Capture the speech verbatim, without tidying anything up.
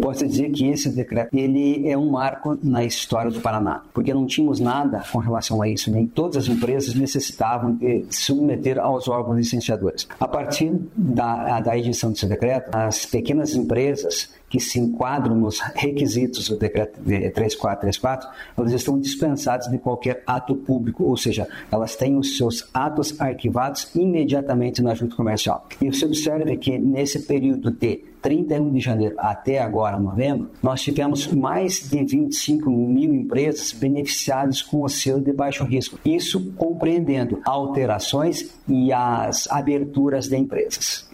posso dizer que esse decreto ele é um marco na história do Paraná, porque não tínhamos nada com relação a isso, nem todas as empresas necessitavam de submeter aos órgãos licenciadores. A partir da, da edição desse decreto, as pequenas empresas que se enquadram nos requisitos do decreto de três mil quatrocentos e trinta e quatro, elas estão dispensadas de qualquer ato público, ou seja, elas têm os seus atos arquivados imediatamente na junta comercial. E você observa que nesse período de trinta e um de janeiro até agora, novembro, nós tivemos mais de vinte e cinco mil empresas beneficiadas com o selo de baixo risco. Isso compreendendo alterações e as aberturas de empresas.